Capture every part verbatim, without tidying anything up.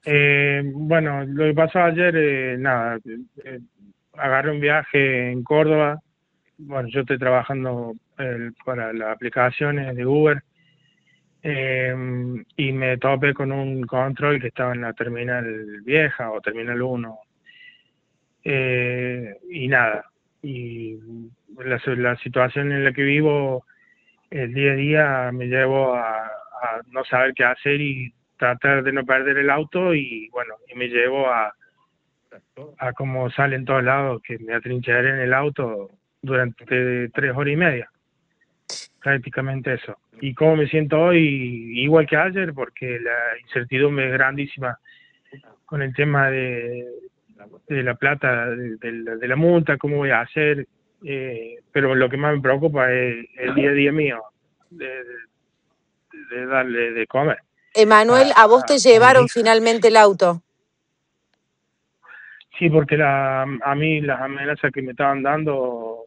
Eh, bueno, lo que pasó ayer, eh, nada, eh, agarré un viaje en Córdoba. Bueno, yo estoy trabajando eh, para las aplicaciones de Uber, eh, y me topé con un control que estaba en la terminal vieja o terminal uno, eh, y nada. Y la, la situación en la que vivo el día a día me llevo a, a no saber qué hacer y tratar de no perder el auto, y bueno, y me llevo a a como sale en todos lados, que me atrincheré en el auto durante tres horas y media, prácticamente eso. ¿Y cómo me siento hoy? Igual que ayer, porque la incertidumbre es grandísima con el tema de, de la plata, de, de la, de la multa, cómo voy a hacer, eh, pero lo que más me preocupa es el día a día mío, de, de, de darle de comer a, Emanuel, ¿a vos te a, a mis llevaron hijas. finalmente el auto? Sí, porque la, a mí las amenazas que me estaban dando,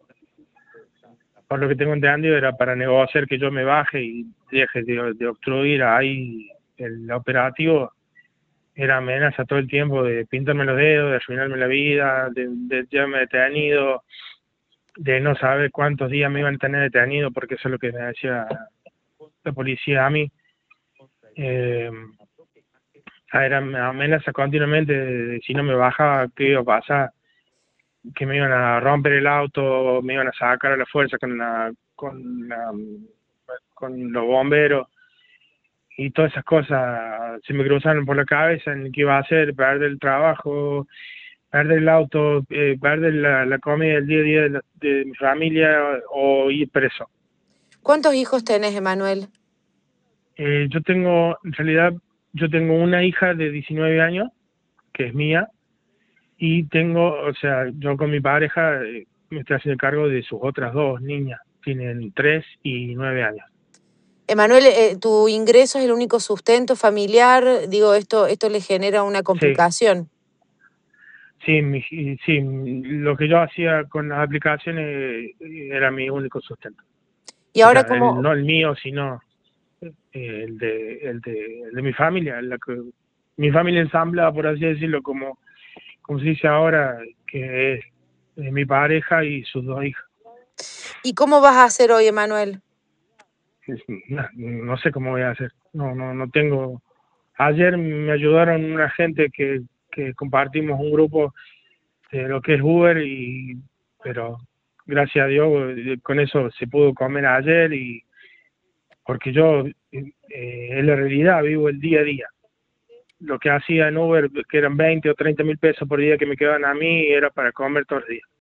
por lo que tengo entendido, era para negociar que yo me baje y deje de, de obstruir ahí el operativo. Era amenaza todo el tiempo de pintarme los dedos, de arruinarme la vida, de, de llevarme detenido, de no saber cuántos días me iban a tener detenido, porque eso es lo que me decía la policía a mí. Eh, Era amenaza continuamente de, de si no me bajaba, qué iba a pasar, que me iban a romper el auto, me iban a sacar a la fuerza con la, con la, con los bomberos, y todas esas cosas se me cruzaron por la cabeza en qué iba a hacer: perder el trabajo, perder el auto, eh, perder la, la comida del día a día de, la, de mi familia, o ir preso. ¿Cuántos hijos tenés, Emanuel? Eh, yo tengo, en realidad, yo tengo una hija de diecinueve años, que es mía, y tengo, o sea, yo con mi pareja eh, me estoy haciendo cargo de sus otras dos niñas, tienen tres y nueve años. Emanuel, eh, ¿tu ingreso es el único sustento familiar? Digo, esto, esto le genera una Sí, complicación. sí, mi, sí, lo que yo hacía con las aplicaciones eh, era mi único sustento. Y O ahora, sea, el, ¿cómo, no el mío, sino eh, el, de, el, de, el de mi familia, la que, mi familia ensambla, por así decirlo, como, como se dice ahora, que es eh, mi pareja y sus dos hijas. y cómo vas a hacer hoy, Emanuel? No, no sé cómo voy a hacer, no, no, no tengo. Ayer me ayudaron una gente que, que compartimos un grupo de lo que es Uber, y pero gracias a Dios eh, con eso se pudo comer ayer, y porque yo eh, en la realidad vivo el día a día. Lo que hacía en Uber, que eran veinte o treinta mil pesos por día que me quedaban a mí, era para comer todos los días.